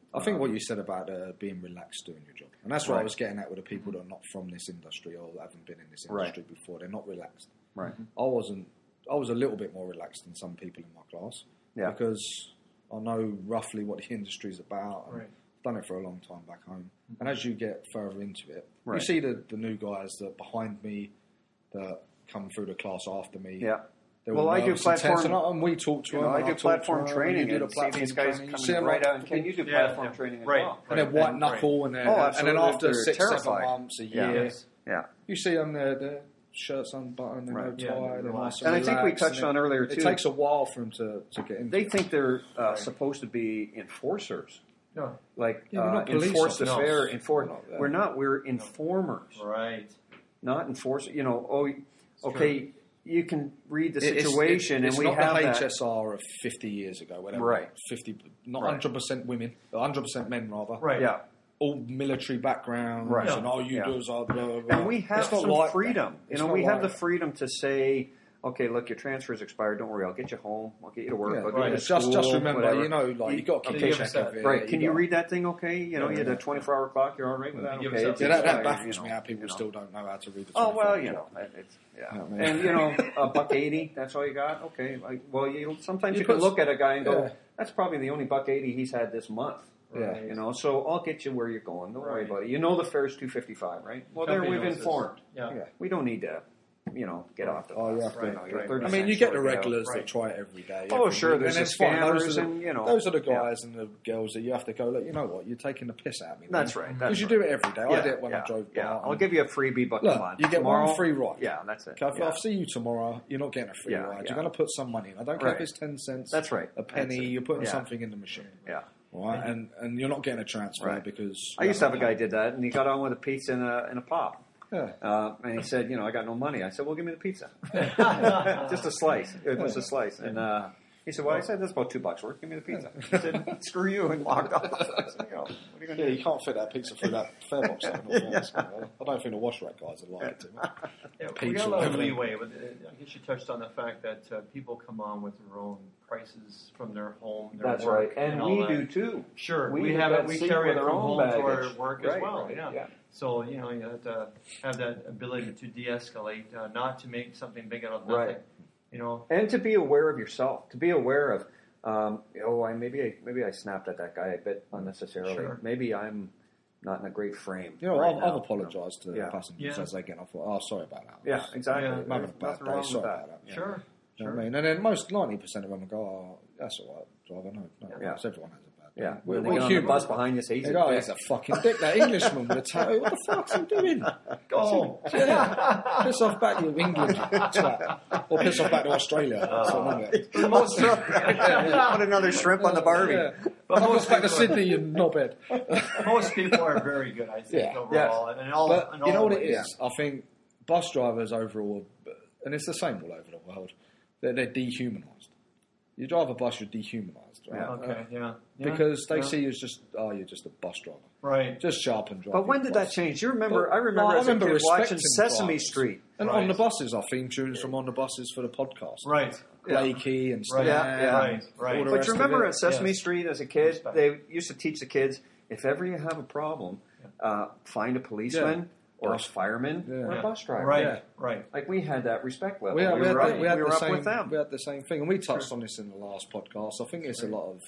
I think Um, what you said about uh, being relaxed doing your job, and that's what Right. I was getting at with the people that are not from this industry or haven't been in this industry Right. before. They're not relaxed. Right. I wasn't. I was a little bit more relaxed than some people in my class Yeah. because I know roughly what the industry's about. And Right. I've done it for a long time back home, and as you get further into it, Right. you see the, the new guys that behind me that come through the class after me. Yeah. They're Well, all I do nervous and tense, platform- and, I, and we talk to You them. know, I and do talk to platform them, training and you do and the see platform these guys training. You see coming them right like out. And can you do Yeah, platform yeah. training as Right. well? and they're Right. white And- knuckle, and, they're, Oh, and then absolutely. after They're six, seven terrified. months, a Yeah. year, Yes. Yeah. you see them, their their shirts unbuttoned, they're Right. no Yeah, tie, they're they're relaxed. nice And I think we relaxed, touched and on it, earlier, It too. takes a while for them to, to get into They it. think they're uh, Right. supposed to be enforcers, No. like Yeah, we're uh, not police enforce the officers. fair. Enforce. We're not, yeah. We're not. We're informers, Right. not enforcers. You know. Oh, okay. You can read the It- it's- situation, it- it's and we not have the that. H S R of fifty years ago, where they Right. were fifty, not Right. hundred percent women, but hundred percent men rather. Right. Yeah. All military backgrounds, Right. and all you Yeah. do is blah, blah, blah. And we have It's not some like freedom. that. You It's know, not we have like the that. freedom to say, okay, look, your transfer's expired. Don't worry, I'll get you home. I'll get you to work. Yeah, I'll get right. you to Just, school, just remember, whatever. you know, like you got to Can keep you a check accept of it. Right? Can you got- read that thing? Okay, you know, Yeah, you had yeah. a twenty-four hour clock. You're all right with that. Can you Okay, accept it's Yeah, that, that expired, baffles you me know, how people you know. still don't know how to read the. Oh well, twenty-four you hour know, it's yeah, Yeah, man. and you know, a buck eighty. That's all you got. Okay, like, well, you sometimes You you, can put- look at a guy and go, yeah. "That's probably the only buck eighty he's had this month." Yeah. You know, so I'll get you where you're going. Don't worry Right. about it. You know the fare's two fifty five, right? Well, there Company we've knows this. informed. Yeah. Yeah. We don't need to, you know, get off the Oh, bus. you have to- You know, you're right, thirty right. I mean, you cents get the short of regulars Right. that try it every day. Oh, every sure, week, there's and the it's fine. Those scammers are the, and, you know, those are the yeah. guys and the girls that you have to go. Look, you know what? You're taking the piss out of me. That's right. Because That's you right. do it every day. I Yeah, did it when yeah, I drove. Yeah, bar, I'll and- give you a freebie, but Look, come on. you get Tomorrow, one free ride. Yeah, that's it. Okay, if Yeah. I see you tomorrow, you're not getting a free Yeah, ride. yeah. You're going to put some money in. I don't care Right. if it's ten cents. That's right. A penny. That's it. You're putting Yeah. something in the machine. Yeah. Right, and and you're not getting a transfer Right. because I used to have a guy did that, and he got on with a pizza and a, and a pop. Yeah. Uh, and he said, you know, I got no money. I said, well, give me the pizza. Just a slice. It was a slice. And uh, he said, well, I said, that's about two bucks worth. Give me the pizza. He said, screw you, and walked off. I said, you know, what are you going Yeah, to you do? can't fit that pizza through that fare box. Though, not fairness. I don't think the wash rack guys would like it too much. Yeah, we Pizza got a or lot of everything. leeway. But uh, I guess you touched on the fact that uh, people come on with their own prices from their home, their That's work, right. And all we that. do too. Sure, We we, do have that it. We seat carry it with from our own home to our baggage. work Right, as well. right, yeah. yeah. So you know you have to have that ability to de-escalate, uh, not to make something big out of nothing. Right. You know. And to be aware of yourself, to be aware of, um, oh, I maybe I, maybe I snapped at that guy a bit unnecessarily. Sure. Maybe I'm not in a great frame. You know, right I've, now. I've apologised to Yeah. the passengers Yeah. as they get off. Oh, sorry about that. Yeah, exactly. Yeah. I'm having a bad Nothing day. wrong with Sorry that. about that. Yeah. Sure. You know Sure. what I mean? And then most ninety percent of them go, oh, that's all right, driver. No, no, Yeah. yeah. everyone has a bad day. Yeah, We're, when we're they get on the human. bus behind you, say, he's They a go, oh, dick. he's a fucking dick. That Englishman with a tattoo. What the fuck's he doing? Go. Yeah. Piss off back to England, you twat. Or piss off back to Australia. That's what I'm at. Most Put another shrimp on the Barbie. Yeah. But Fuck most off back to people are- Sydney, you knobhead. most people are very good, I think, Yeah. overall. And all, But in you know all what it ways. is? I think bus drivers overall, and it's the same all over the world, they're, they're dehumanised. You drive a bus, you're dehumanised, right? Yeah. Okay, yeah. Yeah, Because they yeah. see you as just, oh, you're just a bus driver. Right. Just sharp and drive. But when your did bus. that change? You remember? But- I remember well, I as a remember kid watching respecting Sesame drivers. Street. And Right. on the buses, our theme tunes from on the buses for the podcast. Right. Blakey and Right. Stan. Yeah, yeah. Right, right. all the But rest you of remember it. at Sesame Yes. Street as a kid, Respect. they used to teach the kids, if ever you have a problem, uh, find a policeman or a Bus- fireman Yeah. or a Yeah. bus driver. Right, Yeah. right. Like we had that respect level. We had, we, we had, were, the, up, we had we were the up same, with them. We had the same thing, and we touched on this in the last podcast. I think it's a lot of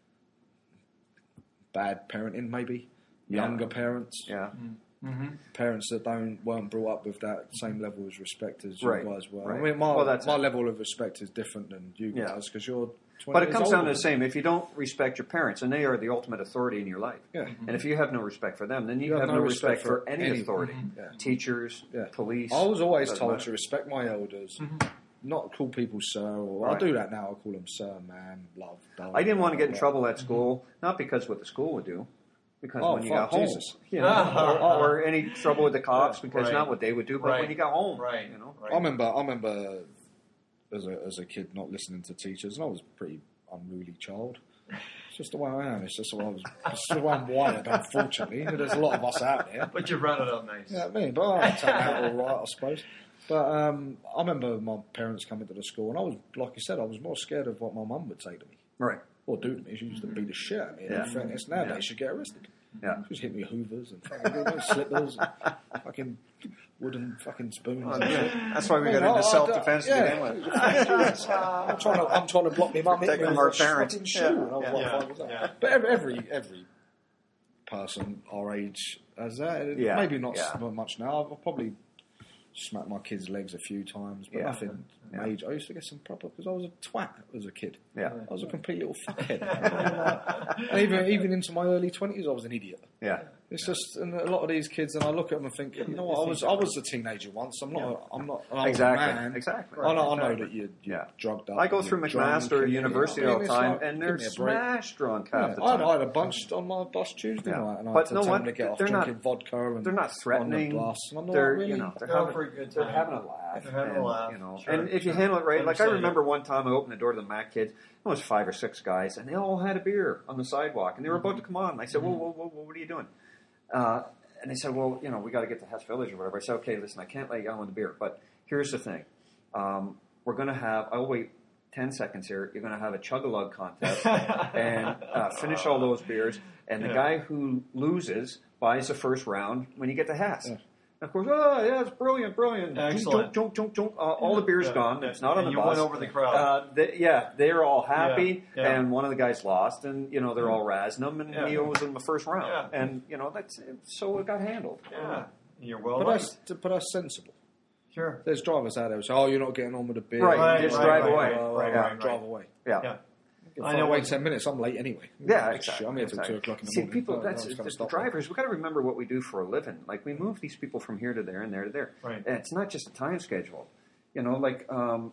bad parenting, maybe Yeah. younger parents, Yeah. Mm-hmm. parents that don't weren't brought up with that same level of respect as Right, you guys were. right. I mean, my Well, that's my it. level of respect is different than you Yeah. guys because you're. twenty But it years comes down older to the than same. If you don't respect your parents, and they are the ultimate authority in your life, me. Yeah. and if you have no respect for them, then you, You have, have no no respect, respect for for any anyone. authority. Yeah. Teachers, Yeah. police. I was always doesn't told matter. to respect my elders, not call people sir. Or Right. I do that now. I call them sir, man, love. Darling, I didn't want to get in blah, trouble at school, not because what the school would do, because Oh, when you fuck, got home, Jesus. you know, or, or any trouble with the cops, because Right. not what they would do, but Right. when you got home, Right. you know. Right. I remember. I remember as a as a kid not listening to teachers, and I was a pretty unruly child. It's just the way I am. It's just the way I was. It's the way I'm wired. Unfortunately, there's a lot of us out there. But you run it up nice. Yeah, I mean, but I turned out all right, I suppose. But um, I remember my parents coming to the school, and I was, like you said, I was more scared of what my mum would say to me. Right. or do to me. She used to beat the shit out of me. Yeah. In fairness, nowadays Yeah. she'd get arrested. Yeah. She just hit me with hoovers and fucking slippers and fucking wooden fucking spoons. Oh, and shit. that's why we You got know, into I- self-defense to yeah. begin with. I'm trying to, I'm trying to block my mum Protect in with our a parents. fucking shoe. Yeah. And I was Yeah. like, Yeah. "Fuck was that?" Yeah. But every, every every person our age has that. Yeah. Maybe not Yeah. so much now. I've probably smacked my kids' legs a few times, but Yeah. nothing Yeah. major. I used to get some proper because I was a twat as a kid. Yeah. I was a complete little fuckhead. And even even into my early twenties, I was an idiot. Yeah. It's just, and a lot of these kids, and I look at them and think, you know what, I was I was a teenager once. I'm not. A, I'm not an old Exactly. man. Exactly. I know, I know Exactly. that you're, you're Yeah. drugged up. I go and through you're drunk McMaster and you- University I mean, all the it's time, like, and give they're me a break. smash drunk half Yeah, the I, time. I had a bunch on my bus Tuesday Yeah. night, and I But had to no tell what? them to get off They're not- drinking vodka and They're not threatening. on the bus. And I'm not They're really. you know they're Go having, for a good they're time. having a laugh. They're having a and, laugh. You know, Sure, and if you sure. handle it right, like I Understand remember one time I opened the door to the Mac kids. There was five or six guys, and they all had a beer on the sidewalk, and they were about to come on. And I said, "Whoa, whoa, whoa, whoa, what are you doing?" Uh, and they said, "Well, you know, we got to get to Hess Village or whatever." I said, "Okay, listen, I can't let you on with the beer, but here's the thing: um, we're going to have. I'll wait ten seconds here. You're going to have a chug-a-lug contest and uh, finish all those beers, and the Yeah. guy who loses buys the first round when you get to Hess." Yeah. And of course, oh yeah, it's brilliant, brilliant. Excellent. Don't, don't, don't, don't. Uh, all the beer's Yeah. gone. Yeah. It's not on And the you bus. won over the crowd. Uh, they, yeah, they're all happy, Yeah. Yeah. and one of the guys lost, and you know they're all razzing him, and Yeah. he owes them the first round, Yeah. and you know that's so it got handled. Yeah, you're well But liked. that's, but that's sensible. Sure. There's drivers out there who say, "Oh, you're not getting on with the beer." Right, Right, just right, drive right, away. Well, right, well, right, drive right. away. Yeah, Yeah. If I I know wait what- ten minutes, I'm late anyway. yeah, Shit, exactly. I'm here till exactly. two o'clock in the See, morning. people, No, that's no one's the, gonna the stop me. drivers. We got to remember what we do for a living. Like we move these people from here to there and there to there. Right. And it's not just a time schedule. You know, like um,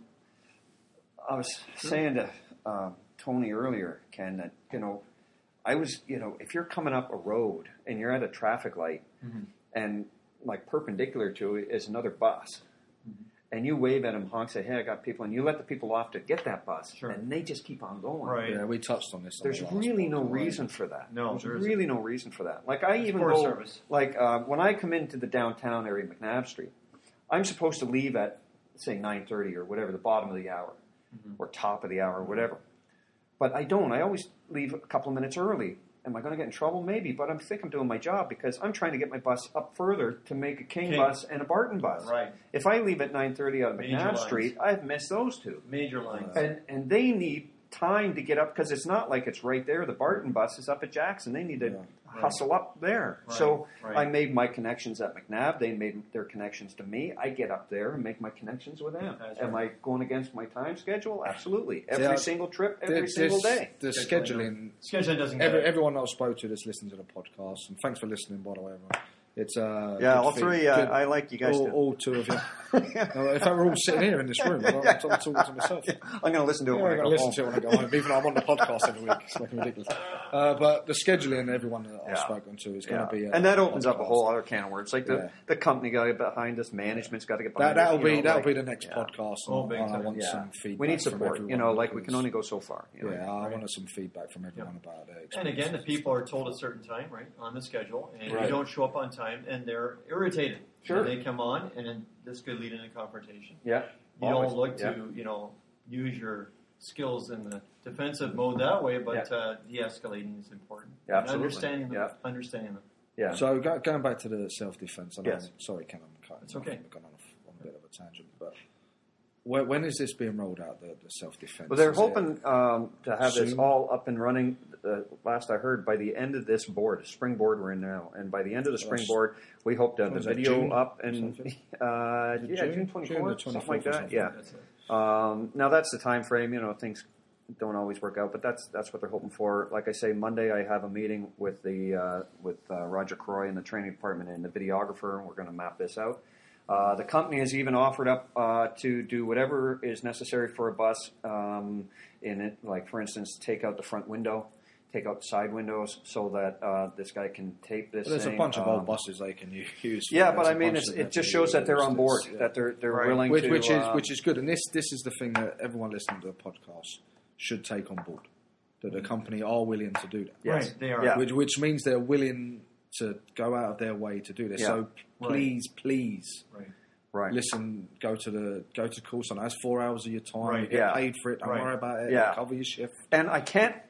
I was saying to um, Tony earlier, Ken, that you know, I was, you know, if you're coming up a road and you're at a traffic light, Mm-hmm. and like perpendicular to it is another bus. And you wave at them, honk, say, "Hey, I got people," and you let the people off to get that bus, Sure. and they just keep on going. Right. Yeah, we touched on this. on There's the last really no podcast, right? reason for that. No, There's there isn't. really no reason for that. Like I even poor go, service. like uh, when I come into the downtown area, McNabb Street, I'm supposed to leave at say nine thirty or whatever, the bottom of the hour, Mm-hmm. or top of the hour, or whatever. But I don't. I always leave a couple of minutes early. Am I going to get in trouble? Maybe, but I think I'm doing my job because I'm trying to get my bus up further to make a King, King. bus and a Barton bus. Right. If I leave at nine thirty out of Major McNabb lines. Street, I've missed those two. Major lines. And and they need time to get up because it's not like it's right there. The Barton bus is up at Jackson. They need to Yeah. hustle up there. Right, So right. I made my connections at McNabb. They made their connections to me. I get up there and make my connections with them. That's Am right. I going against my time schedule? Absolutely. Every Yeah. single trip, every The- single this- day. The Scheduling. scheduling. Scheduling doesn't Every, get it. everyone that I spoke to that's listening to the podcast, and thanks for listening, by the way, everyone. It's uh, Yeah, good all feed- three. Uh, good- I like you guys. all, too. all two of you. No, in fact, we're all sitting here in this room. I'm, I'm talking to myself. I'm going to listen to it Yeah, when I I'm go going to listen home. to it when I go home, even though I'm on the podcast every week. It's fucking ridiculous. Uh, but the scheduling, everyone that I've Yeah. spoken to is going Yeah. to be, a and that opens up a podcast. whole other can of worms. Like the, Yeah. the company got to get behind us, management's got to get That, behind that'll us. be you know, that'll like- be the next yeah. podcast. Oh, and big I time. want Yeah. some feedback. We need from support. everyone You know, like we because- can only go so far. You know? Yeah, I Right. wanted some feedback from everyone about their And again, the experiences. people are told a certain time, right, on the schedule, and Right. you don't show up on time, and they're irritated. Sure. And they come on, and this could lead into confrontation. Yeah. You Always. don't look Yeah. to, you know, use your skills in the defensive mode that way, but Yeah. uh, de-escalating is important. Yeah, And absolutely. understanding them. Yeah. Understanding them. Yeah. So go, going back to the self-defense, I know, Yes. sorry, Ken, I'm cutting. It's okay. I've gone on a, on a bit of a tangent, but when, when is this being rolled out? The, the self-defense. Well, they're Is it- hoping um, to have this soon? all up and running. Uh, last I heard, by the end of this board, springboard we're in now, and by the end of the That's- springboard, we hope to have what the is that, video June up or and something? uh, Is it yeah, June? June twenty June the fourth, something like twenty-fourth or that. something. Yeah. That's it. Um, now that's the time frame. You know, things don't always work out, but that's that's what they're hoping for. Like I say, Monday I have a meeting with the uh, with uh, Roger Croy in the training department and the videographer, and we're going to map this out. Uh, the company has even offered up uh, to do whatever is necessary for a bus. Um, in it, like for instance, take out the front window, take out the side windows, so that uh, this guy can tape this. Well, there's thing. a bunch of Um, old buses they can u- use. for Yeah, it. but There's I a mean, bunch it's, that it they just can shows that they're use. on board, It's- yeah. that they're they're Right. willing which, to. which is uh, which is good, and this this is the thing that everyone listening to the podcast should take on board. That the company are willing to do that. Yes. Right, they are. Yeah. Which, which means they're willing to go out of their way to do this. Yeah. So Right. please, please, Right. right. listen. Go to the go to call center. That's four hours of your time. Right. You get Yeah. paid for it. Don't Right. worry about it. Yeah. Cover your shift. And I can't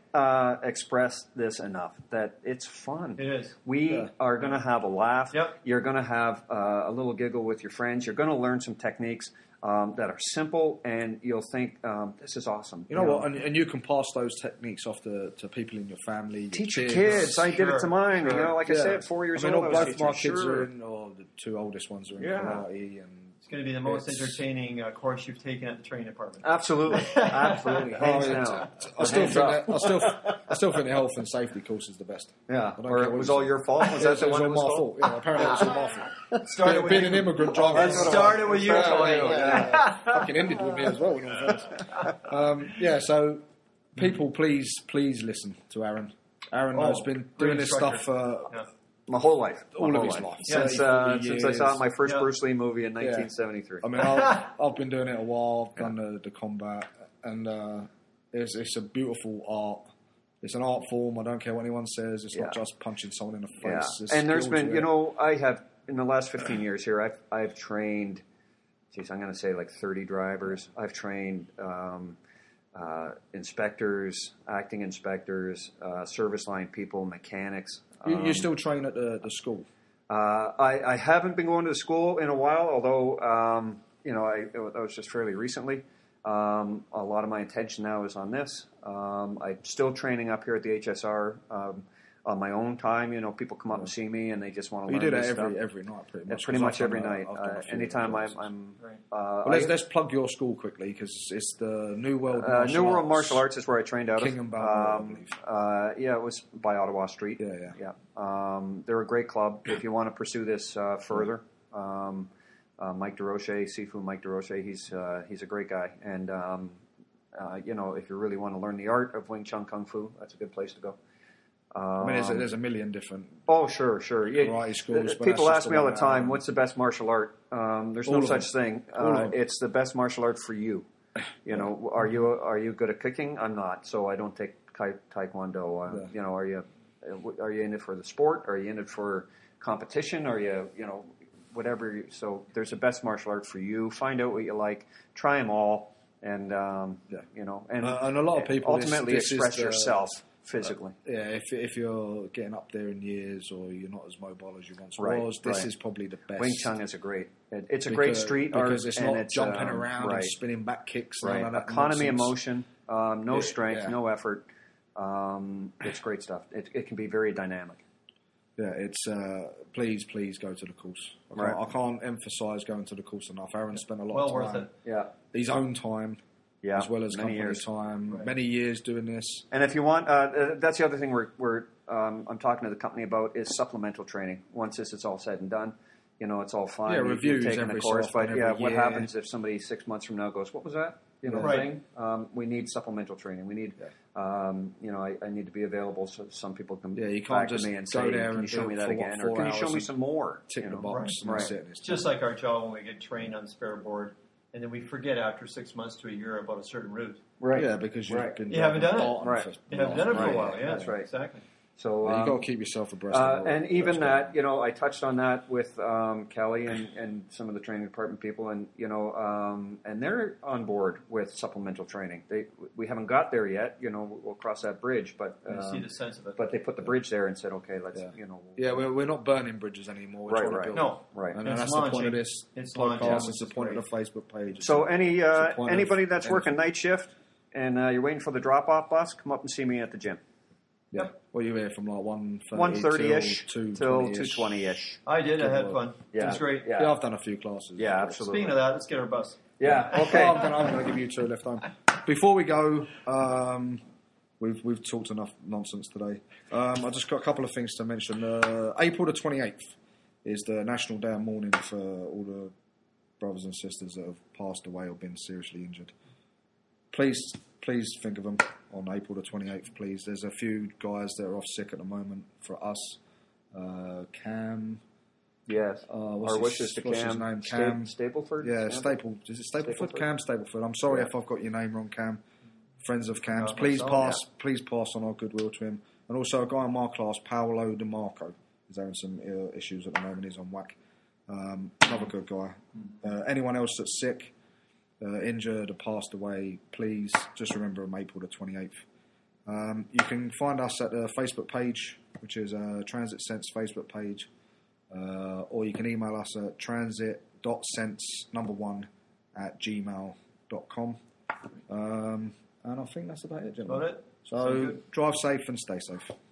uh, express this enough that it's fun. It is. We Yeah. are going to have a laugh. Yep. You're going to have uh, a little giggle with your friends. You're going to learn some techniques um, that are simple, and you'll think, um, this is awesome. You know what? And, and you can pass those techniques off to, to people in your family. Your Teach your kids. kids. I did it Sure, to mine. You sure. know, like I Yeah. said, four years I mean, old. I was both teaching. my kids Sure. are in, or the two oldest ones are in Yeah. karate, and It's going to be the most It's- entertaining uh, course you've taken at the training department. Absolutely, absolutely, hands Oh, it's- down. I still Hands think up. that, I still I still think the health and safety course is the best. Yeah, I don't or care it what was you all say. your fault. Was It that the was one all that was my called? fault. Yeah, apparently it was all my fault. Started Being, with being you. an immigrant driving. That's what I- Started with you, Yeah, Tony. yeah, yeah. Fucking ended with me as well. In all fairness. Um, yeah, so people, please, please listen to Aaron. Aaron Oh, has been great doing this instructor. stuff for Yeah. My whole life, all My of whole his life. since thirty, uh, forty since I saw years. my first Yeah. Bruce Lee movie in nineteen seventy-three. I mean, I've, I've been doing it a while. I've done the, the combat, and uh, it's, it's a beautiful art. It's an art form. I don't care what anyone says. It's not Yeah. just punching someone in the face. Yeah, There's and there's skill been, to you it. know, I have in the last fifteen years here, I've I've trained. Geez, I'm going to say like thirty drivers. I've trained um, uh, inspectors, acting inspectors, uh, service line people, mechanics. You, Um, you still train at the, the school. Uh, I, I haven't been going to the school in a while, although um, you know I, that was just fairly recently. Um, a lot of my attention now is on this. Um, I'm still training up here at the H S R um, on my own time. You know, people come up and see me, and they just want to You learn do that this every stuff. every night, pretty Yeah, much. pretty 'cause much I've done every a- night. I've done a Uh, few anytime I'm, classes. I'm Right. uh, Well, let's, I- let's plug your school quickly because it's the New World uh, Martial New World Arts. Martial Arts is where I trained out King of. and Balboa, I Um, believe. uh, yeah, it was by Ottawa Street. Yeah, yeah. Yeah, um, they're a great club. If you want to pursue this uh, further, um, uh, Mike DeRoche, Sifu Mike DeRoche, he's uh, he's a great guy. And um, uh, you know, if you really want to learn the art of Wing Chun Kung Fu, that's a good place to go. Um, I mean, there's a, there's a million different. oh, sure, sure. Yeah, karate schools, uh, but people that's ask just me the all one the that I time, know. "What's the best martial art?" Um, there's All no of such them. thing. All of Uh, them. it's the best martial art for you. You know, are you are you good at kicking? I'm not, so I don't take tai- taekwondo. Uh, Yeah. You know, are you are you in it for the sport? Are you in it for competition? Are you you know whatever? You, so there's a best martial art for you. Find out what you like. Try them all, and um, Yeah. you know, and, Uh, and a lot of people, this- ultimately this is express the- yourself physically. Yeah, if if you're getting up there in years or you're not as mobile as you once Right, was, this right. is probably the best. Wing Chun is a great. It, it's a great Because- street art because it's and not it's, jumping um, around right. and spinning back kicks. Right. None of that Economy of nonsense. motion, um, no Yeah, strength, yeah. no effort. Um, it's great stuff. It, it can be very dynamic. Yeah, it's uh, please, please go to the course. I can't, Right. I can't emphasise going to the course enough. Aaron spent a lot Well of worth time, it. Yeah, his own time, yeah. as well as many company years. time, Right. many years doing this. And if you want, uh, uh, that's the other thing we're, we're um, I'm talking to the company about is supplemental training. Once this is all said and done, you know, it's all fine. Yeah, You've- reviews you've taken every the course, so but often, yeah, every what year. happens if somebody six months from now goes, "What was that?" You know, Right. thing. Um, we need supplemental training. We need, um, you know, I, I need to be available so some people can Yeah, you back can't to just me and go say, there "Can you and show do me it that for, what, again?" four Or "Can you show hours me and some more?" Tick you the know? box Right. and that's Right. it. It's Just like our job when we get trained on spare board, and then we forget after six months to a year about a certain route. Right. Yeah, because you've Right. been You haven't done it. Barton Right. for You haven't done it for Right. a while, yeah. That's right. Exactly. So Yeah, um, you've got to keep yourself abreast. Uh, of what- and even what's going that, you know, I touched on that with um, Kelly and, and some of the training department people, and you know, um, and they're on board with supplemental training. They we haven't got there yet. You know, we'll cross that bridge, but You see um, the sense of it. but they put the bridge there and said, okay, let's Yeah. you know, Yeah, we're, we're not burning bridges anymore. We're Right, trying to right. build. No. right. And It's that's launching. the point of this It's launching, podcast. which It's the is point great. of the Facebook page. So any uh, It's the point anybody of that's working anything. night shift and uh, you're waiting for the drop off bus, come up and see me at the gym. Yeah. Well, you're here from like one thirty One thirty ish till till two twenty ish. I did. I Good had work. fun. Yeah. It was great. Yeah. Yeah, I've done a few classes. Yeah, absolutely. Speaking of that, let's get our bus. Yeah. Okay, Okay. I'm going to give you two left home. Before we go, um, we've we've talked enough nonsense today. Um, I just got a couple of things to mention. Uh, April the twenty-eighth is the National Day of Mourning for all the brothers and sisters that have passed away or been seriously injured. Please, please think of them on April the twenty-eighth, please. There's a few guys that are off sick at the moment for us. Uh, Cam, Yes. uh, what's Our his- wishes to what's his Cam. name? Sta- Cam. Stapleford? Yeah, Cam? Staple. Is it Stapleford? Stapleford? Cam Stapleford. I'm sorry Yeah. if I've got your name wrong, Cam. Friends of Cam's, Uh, please so, pass, please pass on our goodwill to him. And also a guy in my class, Paolo DeMarco, is having some uh, issues at the moment. He's on whack. Um, another good guy. Uh, anyone else that's sick, uh, injured, or passed away, please just remember him April the twenty-eighth. Um, you can find us at the Facebook page, which is uh, Transit Sense Facebook page, uh, or you can email us at transit.sense number one at gmail dot com. Um, and I think that's about it, gentlemen. About it? So drive safe and stay safe.